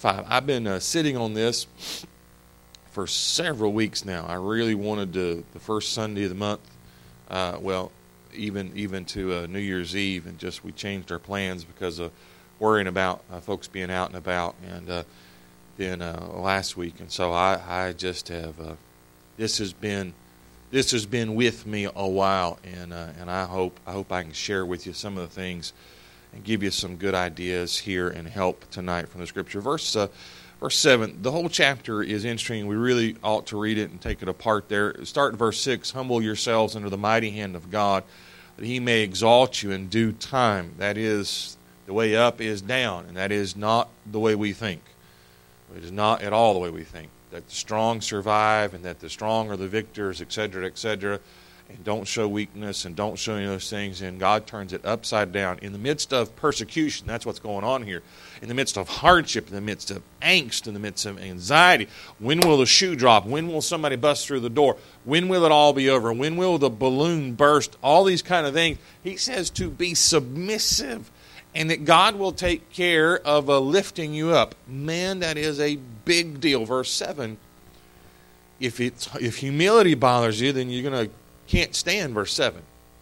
5. I've been sitting on this for several weeks now. I really wanted to, the first Sunday of the month, even to New Year's Eve, and just we changed our plans because of worrying about folks being out and about, and then last week. And so I just have, this has been with me a while, and I hope I can share with you some of the things and give you some good ideas here and help tonight from the Scripture. Verse 7, the whole chapter is interesting. We really ought to read it and take it apart there. Start in verse 6, humble yourselves under the mighty hand of God, that he may exalt you in due time. That is, the way up is down, and that is not the way we think. It is not at all the way we think. That the strong survive, and that the strong are the victors, etc., etc., and don't show weakness and don't show any of those things, and God turns it upside down. In the midst of persecution, that's what's going on here. In the midst of hardship, in the midst of angst, in the midst of anxiety, when will the shoe drop? When will somebody bust through the door? When will it all be over? When will the balloon burst? All these kind of things. He says to be submissive, and that God will take care of lifting you up. Man, that is a big deal. Verse 7, if humility bothers you, then you're can't stand verse 7.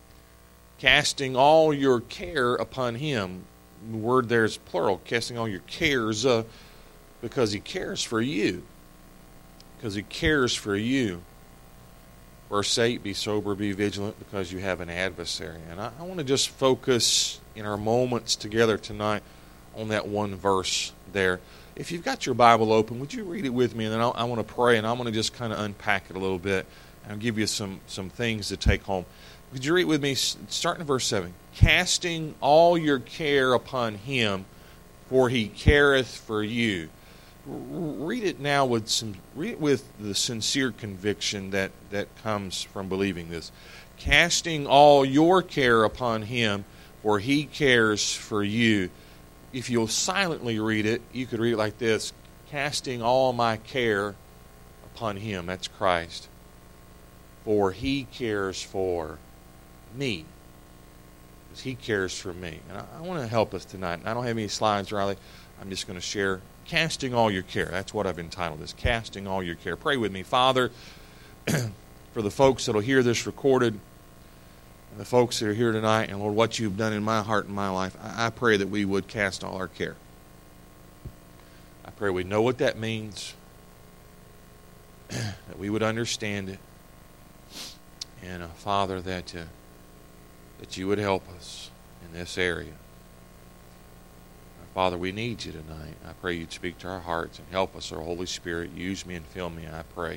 Casting all your care upon him. The word there is plural. Casting all your cares because he cares for you. Because he cares for you. Verse 8, be sober, be vigilant, because you have an adversary. And I want to just focus in our moments together tonight on that one verse there. If you've got your Bible open, would you read it with me? And then I want to pray, and I want to just kind of unpack it a little bit. I'll give you some things to take home. Would you read with me, starting in verse 7? Casting all your care upon him, for he careth for you. Read it now with the sincere conviction that comes from believing this. Casting all your care upon him, for he cares for you. If you'll silently read it, you could read it like this: casting all my care upon him. That's Christ. For he cares for me. Because he cares for me. And I want to help us tonight. I don't have any slides, Riley. I'm just going to share casting all your care. That's what I've entitled this, casting all your care. Pray with me. Father, for the folks that will hear this recorded, and the folks that are here tonight, and Lord, what you've done in my heart and my life, I pray that we would cast all our care. I pray we know what that means, that we would understand it, and Father, that you would help us in this area. Father, we need you tonight. I pray you'd speak to our hearts and help us, our Holy Spirit. Use me and fill me, I pray.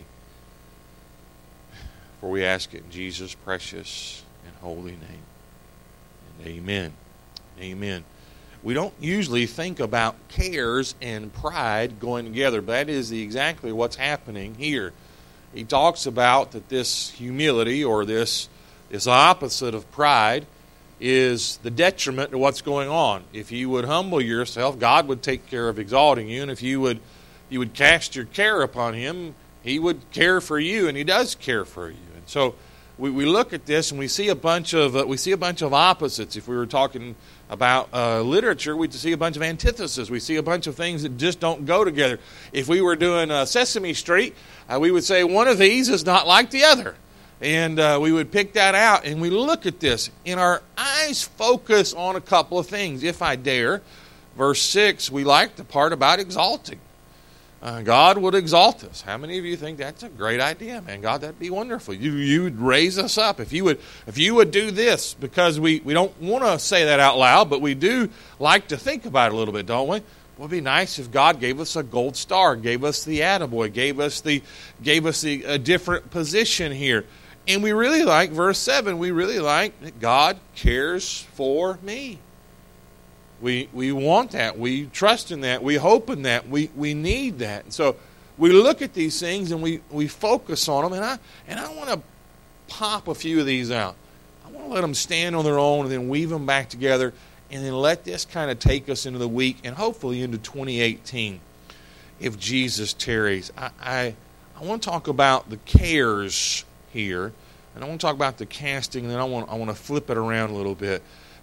For we ask it in Jesus' precious and holy name. And amen. Amen. We don't usually think about cares and pride going together, but that is exactly what's happening here. He talks about that this humility, or this opposite of pride, is the detriment to what's going on. If you would humble yourself, God would take care of exalting you, and if you would cast your care upon him, he would care for you, and he does care for you. And so we look at this, and we see a bunch of opposites. If we were talking about literature, we'd see a bunch of antitheses. We see a bunch of things that just don't go together. If we were doing Sesame Street, we would say one of these is not like the other. And we would pick that out, and we look at this, and our eyes focus on a couple of things, if I dare. Verse 6, we like the part about exalting. God would exalt us. How many of you think that's a great idea, man? God, that'd be wonderful. You would raise us up. If you would do this, because we don't want to say that out loud, but we do like to think about it a little bit, don't we? It would be nice if God gave us a gold star, gave us the attaboy, gave us a different position here. And we really like verse 7. We really like that God cares for me. We want that. We trust in that. We hope in that. We need that. And so we look at these things and we focus on them. And I want to pop a few of these out. I want to let them stand on their own and then weave them back together, and then let this kind of take us into the week and hopefully into 2018 if Jesus tarries. I want to talk about the cares here, and I want to talk about the casting, and then I want to flip it around a little bit,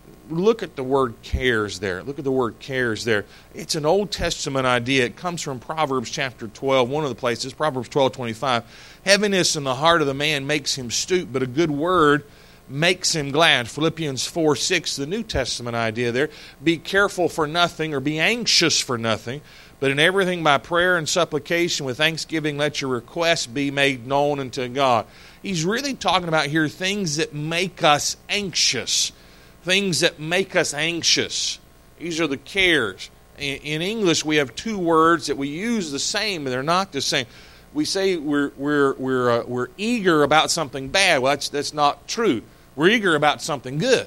Look at the word cares there. Look at the word cares there. It's an Old Testament idea. It comes from Proverbs chapter 12, one of the places, Proverbs 12:25. Heaviness in the heart of the man makes him stoop, but a good word makes him glad. Philippians 4:6, the New Testament idea there. Be careful for nothing, or be anxious for nothing, but in everything by prayer and supplication with thanksgiving let your requests be made known unto God. He's really talking about here things that make us anxious. Things that make us anxious. These are the cares. In English, we have two words that we use the same, and they're not the same. We say we're eager about something bad. Well, that's not true. We're eager about something good.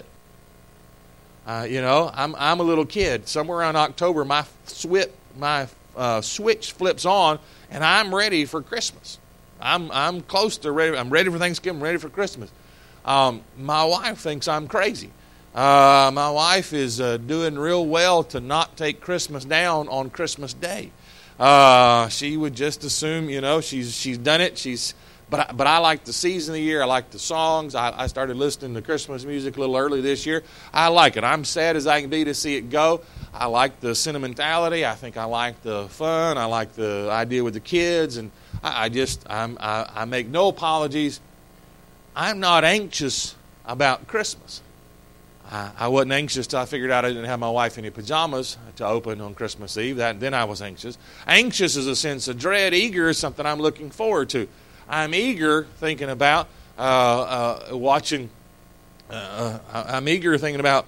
I'm a little kid. Somewhere around October, my switch flips on, and I'm ready for Christmas. I'm close to ready. I'm ready for Thanksgiving. I'm ready for Christmas. My wife thinks I'm crazy. My wife is doing real well to not take Christmas down on Christmas Day. She would just assume, she's done it. But I like the season of the year. I like the songs. I started listening to Christmas music a little early this year. I like it. I'm sad as I can be to see it go. I like the sentimentality. I think I like the fun. I like the idea with the kids, and I make no apologies. I'm not anxious about Christmas. I wasn't anxious till I figured out I didn't have my wife any pajamas to open on Christmas Eve. Then I was anxious. Anxious is a sense of dread. Eager is something I'm looking forward to. I'm eager thinking about watching. I'm eager thinking about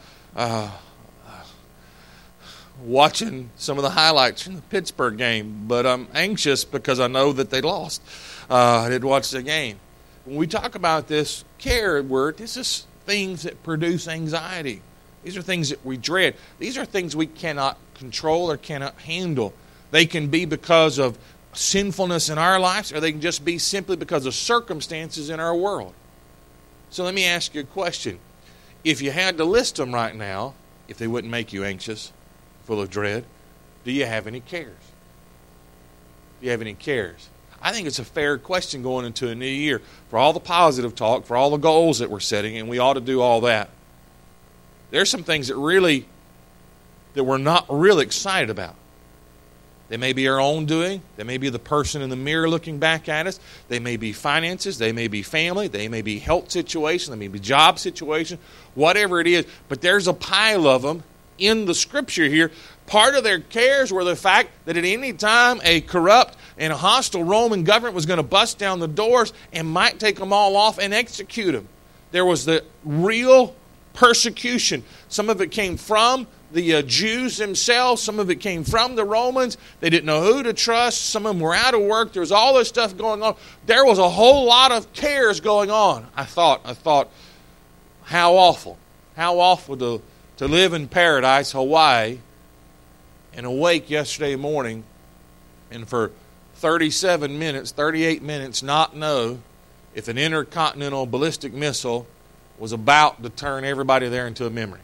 watching some of the highlights from the Pittsburgh game. But I'm anxious because I know that they lost. I didn't watch the game. When we talk about this care word, this is things that produce anxiety. These are things that we dread. These are things we cannot control or cannot handle. They can be because of sinfulness in our lives, or they can just be simply because of circumstances in our world. So let me ask you a question. If you had to list them right now, if they wouldn't make you anxious, full of dread, do you have any cares? Do you have any cares? I think it's a fair question going into a new year. For all the positive talk, for all the goals that we're setting, and we ought to do all that, there's some things that we're not really excited about. They may be our own doing. They may be the person in the mirror looking back at us. They may be finances. They may be family. They may be health situation. They may be job situation. Whatever it is. But there's a pile of them in the Scripture here. Part of their cares were the fact that at any time a corrupt and a hostile Roman government was going to bust down the doors and might take them all off and execute them. There was the real persecution. Some of it came from the Jews themselves. Some of it came from the Romans. They didn't know who to trust. Some of them were out of work. There was all this stuff going on. There was a whole lot of cares going on. I thought, how awful to live in paradise, Hawaii, and awake yesterday morning and for 37 minutes, 38 minutes not know if an intercontinental ballistic missile was about to turn everybody there into a memory.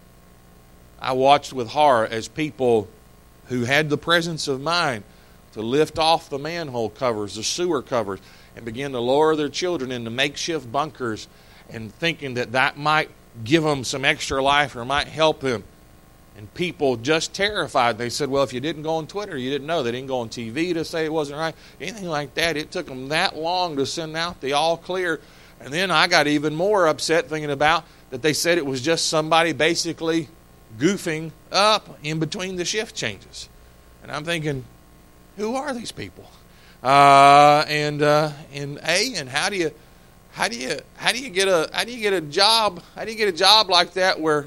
I watched with horror as people who had the presence of mind to lift off the manhole covers, the sewer covers, and begin to lower their children into makeshift bunkers and thinking that might give them some extra life or might help them. And people just terrified. They said, well, if you didn't go on Twitter, you didn't know. They didn't go on TV to say it wasn't right. Anything like that. It took them that long to send out the all clear. And then I got even more upset thinking about that they said it was just somebody basically goofing up in between the shift changes. And I'm thinking, who are these people? And how do you get a job? How do you get a job like that where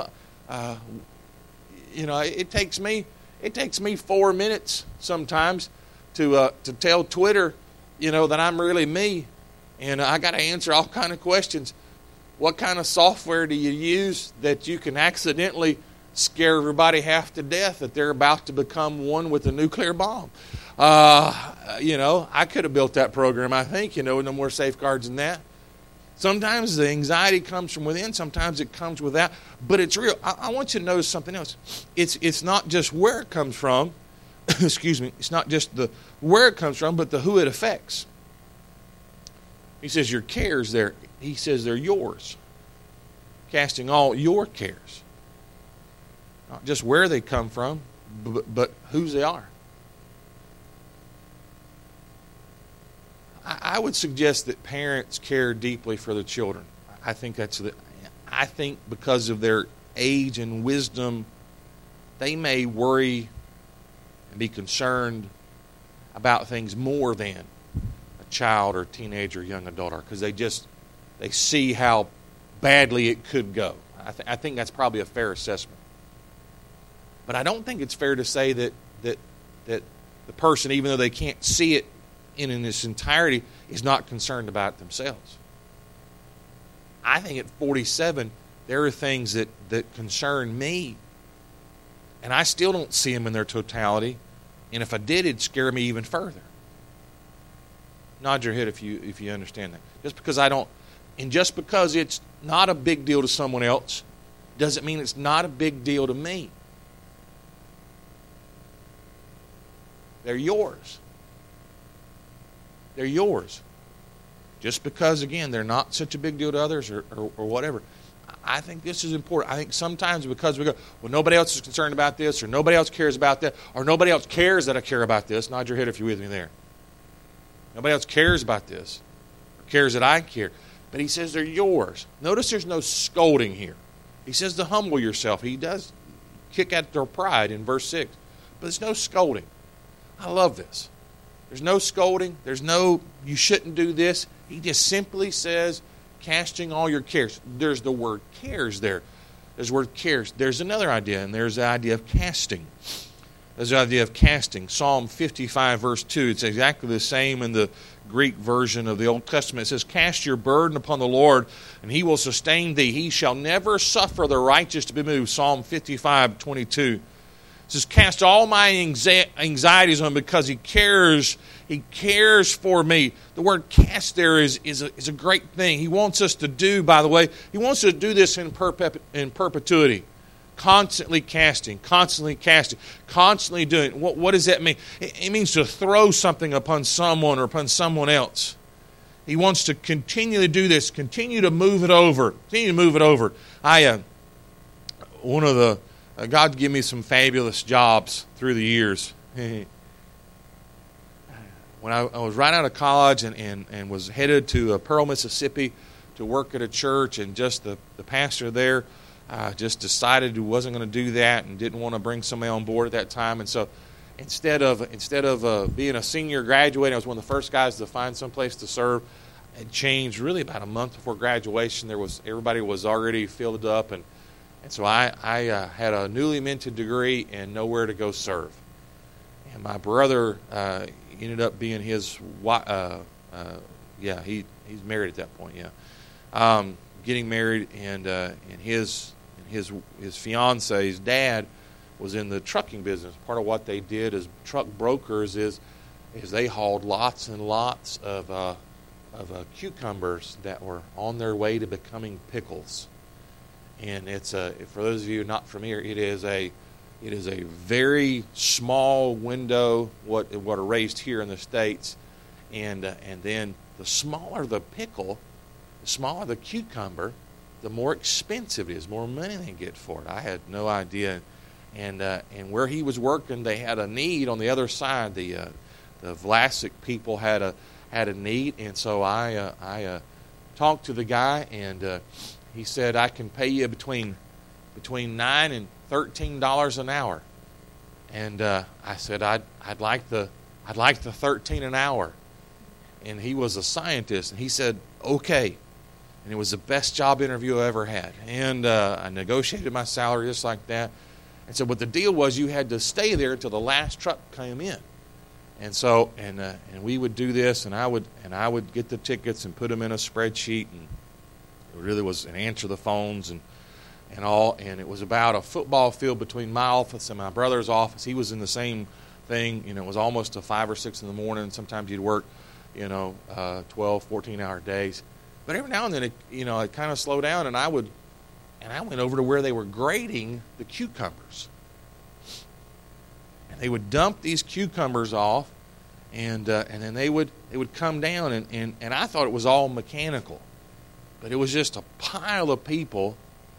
it takes me 4 minutes sometimes to tell Twitter, that I'm really me, and I got to answer all kind of questions. What kind of software do you use that you can accidentally scare everybody half to death that they're about to become one with a nuclear bomb? I could have built that program, I think, no more safeguards than that. Sometimes the anxiety comes from within. Sometimes it comes without. But it's real. I want you to notice something else. It's not just where it comes from. Excuse me. It's not just the where it comes from, but the who it affects. He says your cares there. He says they're yours. casting all your cares. Not just where they come from, but whose they are. I would suggest that parents care deeply for their children. I think because of their age and wisdom, they may worry and be concerned about things more than a child or teenager or young adult are, because they see how badly it could go. I think that's probably a fair assessment. But I don't think it's fair to say that the person, even though they can't see it in its entirety, is not concerned about it themselves. I think at 47, there are things that concern me, and I still don't see them in their totality. And if I did, it'd scare me even further. Nod your head if you understand that. Just because I don't, and just because it's not a big deal to someone else, doesn't mean it's not a big deal to me. They're yours. They're yours. Just because, again, they're not such a big deal to others or whatever. I think this is important. I think sometimes because we go, well, nobody else is concerned about this, or nobody else cares about that, or nobody else cares that I care about this. Nod your head if you're with me there. Nobody else cares about this, or cares that I care. But he says they're yours. Notice there's no scolding here. He says to humble yourself. He does kick at their pride in verse 6. But there's no scolding. I love this. There's no scolding. There's no, you shouldn't do this. He just simply says, casting all your cares. There's the word cares there. There's the word cares. There's another idea, and there's the idea of casting. There's the idea of casting. Psalm 55, verse 2. It's exactly the same in the Greek version of the Old Testament. It says, cast your burden upon the Lord, and he will sustain thee. He shall never suffer the righteous to be moved. Psalm 55, 22. It says, cast all my anxieties on him because he cares. He cares for me. The word cast there is a great thing. He wants us to do, by the way, he wants us to do this in perpetuity. Constantly casting, constantly doing. What does that mean? It means to throw something upon someone or upon someone else. He wants to continually do this, continue to move it over. God gave me some fabulous jobs through the years. When I was right out of college and was headed to Pearl, Mississippi to work at a church, and just the pastor there just decided he wasn't going to do that and didn't want to bring somebody on board at that time. And so instead of being a senior graduate, I was one of the first guys to find someplace to serve. It changed really about a month before graduation. Everybody was already filled up, and so I had a newly minted degree and nowhere to go serve. And my brother ended up being his he's married at that point. Getting married, and his fiance's dad was in the trucking business. Part of what they did as truck brokers is they hauled lots and lots of cucumbers that were on their way to becoming pickles. And it's for those of you not familiar, it is a very small window what are raised here in the States, and then the smaller the pickle, the smaller the cucumber, the more expensive it is, more money they get for it. I had no idea, and where he was working, they had a need on the other side. The Vlasic people had a need, and so I talked to the guy, and he said, I can pay you between $9 and $13 an hour. And I said, I'd like the $13 an hour. And he was a scientist, and he said, okay. And it was the best job interview I ever had. And I negotiated my salary just like that. And so, but the deal was you had to stay there until the last truck came in. And so, and we would do this, and I would get the tickets and put them in a spreadsheet, and it really was, and answer the phones and all. And it was about a football field between my office and my brother's office. He was in the same thing. It was almost to 5 or 6 in the morning. Sometimes you'd work, 12, 14-hour days. But every now and then, it kind of slowed down, and I went over to where they were grading the cucumbers. And they would dump these cucumbers off, and then they would come down, and I thought it was all mechanical. But it was just a pile of people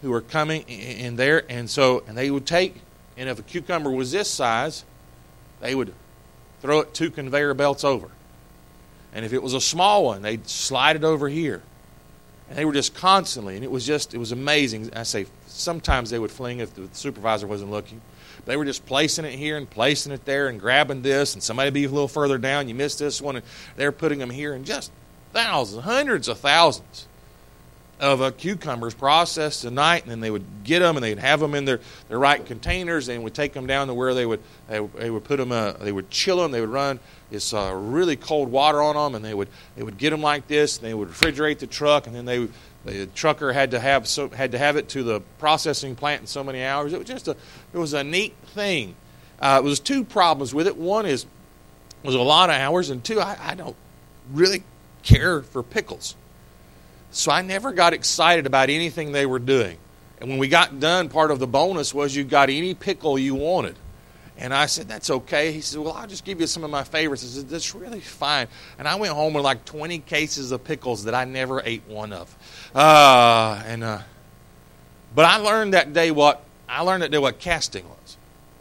who were coming in there, and they would take, and if a cucumber was this size, they would throw it 2 conveyor belts over. And if it was a small one, they'd slide it over here. And they were just constantly, and it was amazing. I say sometimes they would fling if the supervisor wasn't looking. They were just placing it here and placing it there and grabbing this, and somebody would be a little further down. You missed this one, and they're putting them here, and just thousands, hundreds of thousands of cucumbers processed a night, and then they would get them and they'd have them in their right containers, and would take them down to where they would put them. They would chill them. They would run this really cold water on them, and they would get them like this. And they would refrigerate the truck, and then the trucker had to have it to the processing plant in so many hours. It was a neat thing. It was 2 problems with it. One was a lot of hours, and 2, I don't really care for pickles. So I never got excited about anything they were doing. And when we got done, part of the bonus was you got any pickle you wanted. And I said, that's okay. He said, well, I'll just give you some of my favorites. I said, that's really fine. And I went home with like 20 cases of pickles that I never ate one of. But I learned that day what casting was.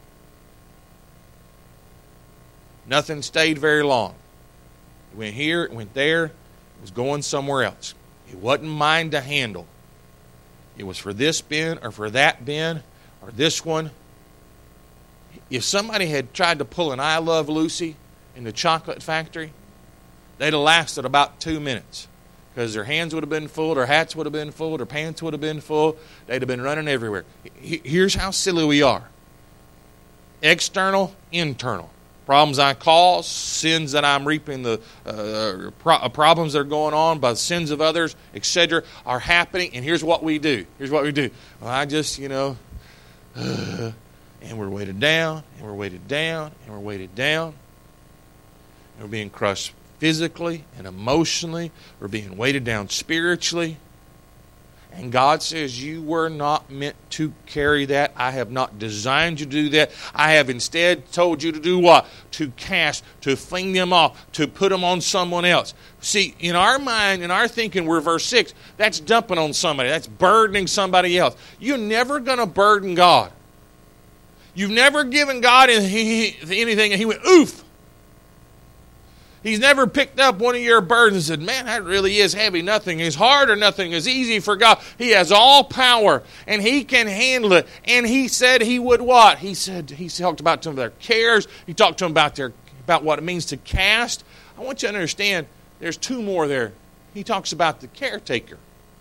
Nothing stayed very long. It went here, it went there, it was going somewhere else. It wasn't mine to handle. It was for this bin or for that bin or this one. If somebody had tried to pull an I Love Lucy in the chocolate factory, they'd have lasted about 2 minutes because their hands would have been full, their hats would have been full, their pants would have been full. They'd have been running everywhere. Here's how silly we are. External, internal. Problems I cause, sins that I'm reaping, the problems that are going on by the sins of others, etc., are happening. And here's what we do. Well, I just, and we're weighted down, and we're weighted down, and we're weighted down. And we're being crushed physically and emotionally. We're being weighted down spiritually. And God says, you were not meant to carry that. I have not designed you to do that. I have instead told you to do what? To cast, to fling them off, to put them on someone else. See, in our mind, in our thinking, we're verse 6. That's dumping on somebody. That's burdening somebody else. You're never going to burden God. You've never given God anything and He went, oof. He's never picked up one of your burdens and said, man, that really is heavy. Nothing is hard or nothing is easy for God. He has all power and He can handle it. And He said He would what? He talked about to them their cares. He talked to them about what it means to cast. I want you to understand there's 2 more there. He talks about the caretaker.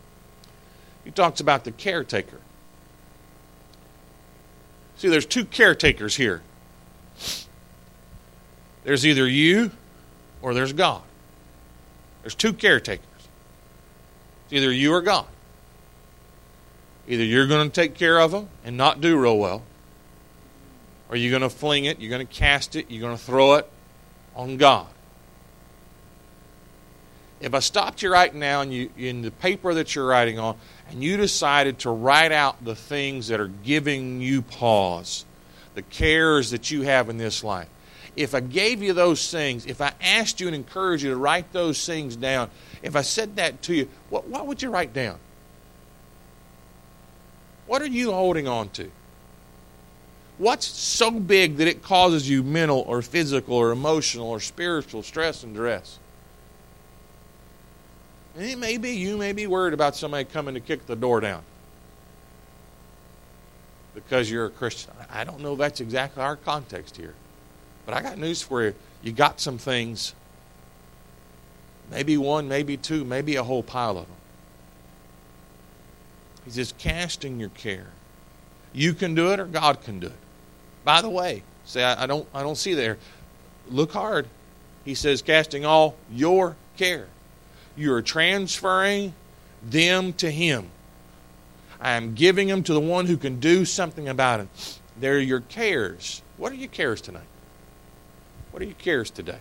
See, there's 2 caretakers here. There's either you or there's God. There's 2 caretakers. It's either you or God. Either you're going to take care of them and not do real well, or you're going to fling it, you're going to cast it, you're going to throw it on God. If I stopped you right now and you in the paper that you're writing on, and you decided to write out the things that are giving you pause, the cares that you have in this life, if I gave you those things, if I asked you and encouraged you to write those things down, if I said that to you, what would you write down? What are you holding on to? What's so big that it causes you mental or physical or emotional or spiritual stress and duress? And it may be you may be worried about somebody coming to kick the door down because you're a Christian. I don't know if that's exactly our context here. But I got news for you. You got some things, maybe 1, maybe 2, maybe a whole pile of them. He's just casting your care. You can do it or God can do it. By the way, say I don't see there. Look hard. He says casting all your care. You are transferring them to Him. I am giving them to the one who can do something about it. They're your cares. What are your cares tonight? What are your cares today?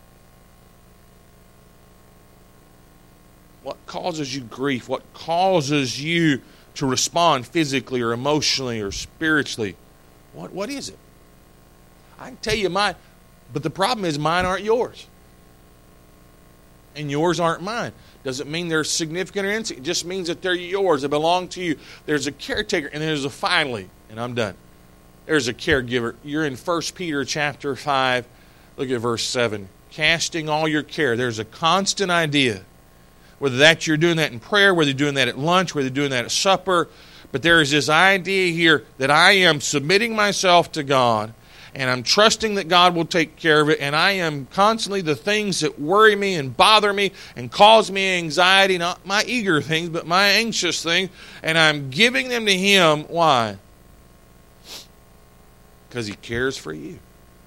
What causes you grief? What causes you to respond physically or emotionally or spiritually? What is it? I can tell you mine, but the problem is mine aren't yours. and yours aren't mine. Doesn't mean they're significant or insignificant. It just means that they're yours. They belong to you. There's a caretaker, and there's a finally, and I'm done. There's a caregiver. You're in 1 Peter chapter 5. Look at verse 7. Casting all your care. There's a constant idea. Whether that you're doing that in prayer, whether you're doing that at lunch, whether you're doing that at supper. But there is this idea here that I am submitting myself to God, and I'm trusting that God will take care of it, and I am constantly the things that worry me and bother me and cause me anxiety, not my eager things, but my anxious things, and I'm giving them to Him. Why? Because He cares for you.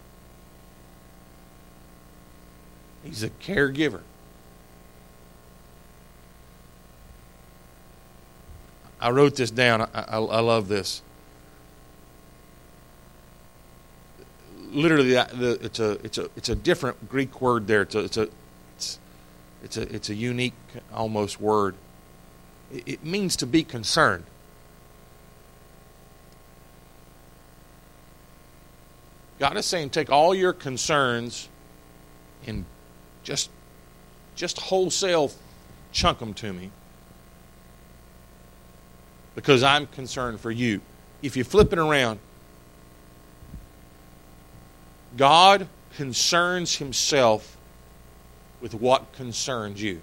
He's a caregiver. I wrote this down. I love this. Literally, it's a different Greek word there. It's a unique almost word. It means to be concerned. God is saying, take all your concerns and just wholesale chunk them to me, because I'm concerned for you. If you flip it around, God concerns Himself with what concerns you.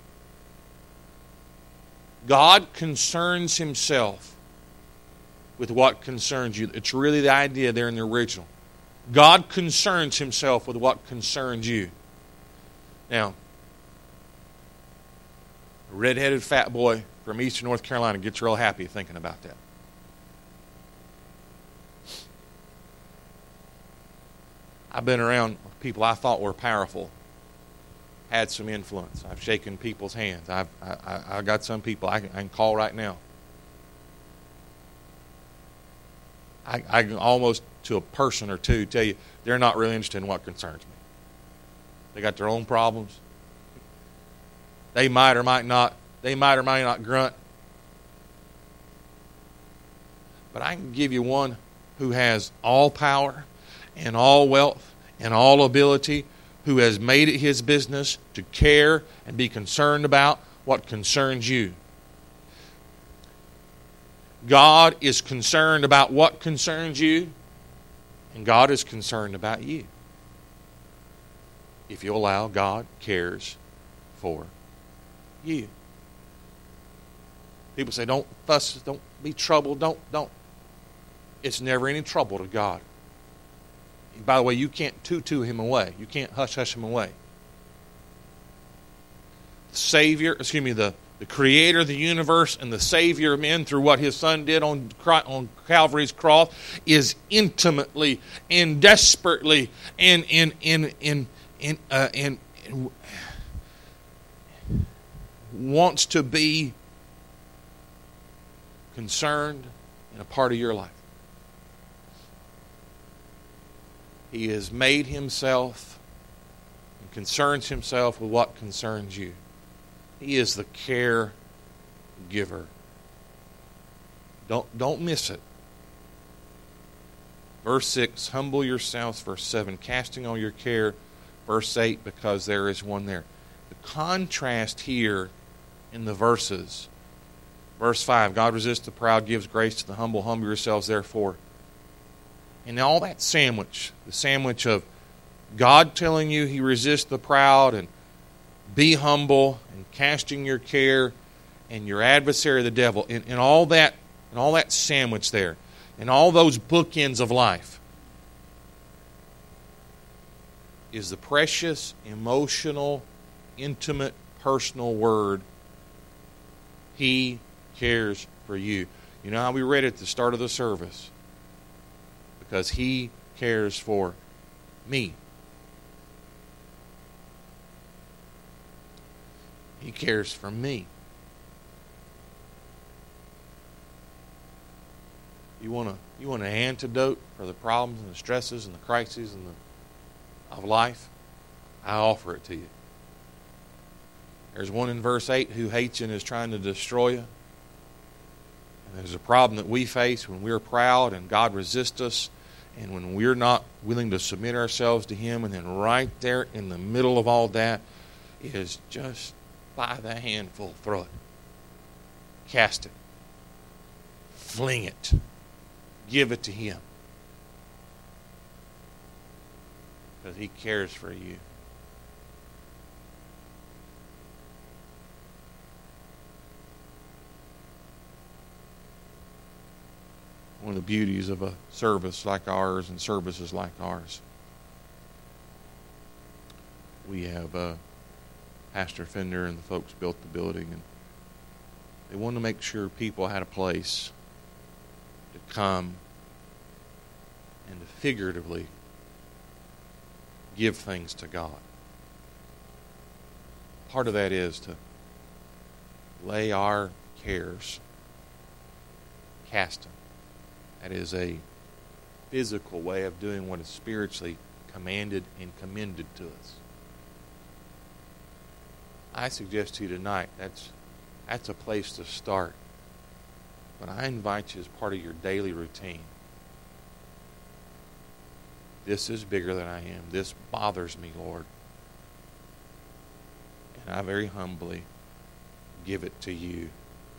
God concerns Himself with what concerns you. It's really the idea there in the original. God concerns Himself with what concerns you. Now, a red-headed fat boy from eastern North Carolina gets real happy thinking about that. I've been around people I thought were powerful, had some influence. I've shaken people's hands. I've got some people I can call right now. I can almost to a person or two tell you they're not really interested in what concerns me. They got their own problems. They might or might not grunt. But I can give you one who has all power and all wealth and all ability, who has made it his business to care and be concerned about what concerns you. God is concerned about what concerns you, and God is concerned about you. If you allow, God cares for you. People say, don't fuss, don't be troubled, don't. It's never any trouble to God. By the way, you can't tutu Him away. You can't hush Him away. The Creator of the universe and the Savior of men through what His Son did on Calvary's cross is intimately and desperately and wants to be concerned in a part of your life. He has made Himself and concerns Himself with what concerns you. He is the care giver. Don't miss it. Verse 6, humble yourselves. Verse 7, casting all your care. Verse 8, because there is one there. The contrast here in the verses. Verse 5, God resists the proud, gives grace to the humble. Humble yourselves, therefore. And all that sandwich, the sandwich of God telling you He resists the proud, and be humble, and casting your care, and your adversary the devil, and all that sandwich there, and all those bookends of life, is the precious, emotional, intimate, personal word, He cares for you. You know how we read it at the start of the service? Because He cares for me. He cares for me. You want an antidote for the problems and the stresses and the crises of life? I offer it to you. There's one in verse 8 who hates you and is trying to destroy you. And there's a problem that we face when we're proud and God resists us, and when we're not willing to submit ourselves to Him. And then right there in the middle of all that is just by the handful, throw it. Cast it. Fling it. Give it to Him. Because He cares for you. One of the beauties of a service like ours and services like ours, we have Pastor Fender and the folks built the building, and they wanted to make sure people had a place to come and to figuratively give things to God. Part of that is to lay our cares, cast them. That is a physical way of doing what is spiritually commanded and commended to us. I suggest to you tonight that's a place to start. But I invite you as part of your daily routine. This is bigger than I am. This bothers me, Lord. And I very humbly give it to you.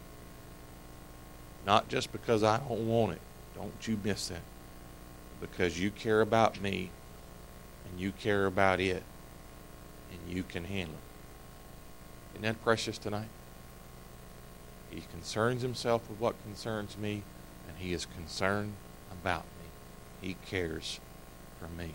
Not just because I don't want it. Don't you miss that. Because you care about me and you care about it and you can handle it. Isn't that precious tonight? He concerns Himself with what concerns me, and He is concerned about me. He cares for me.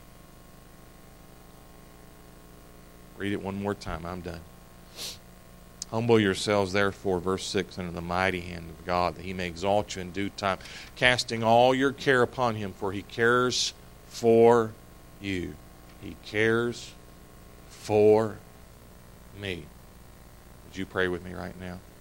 Read it one more time. I'm done. Humble yourselves, therefore, verse 6, under the mighty hand of God, that He may exalt you in due time, casting all your care upon Him, for He cares for you. He cares for me. Would you pray with me right now?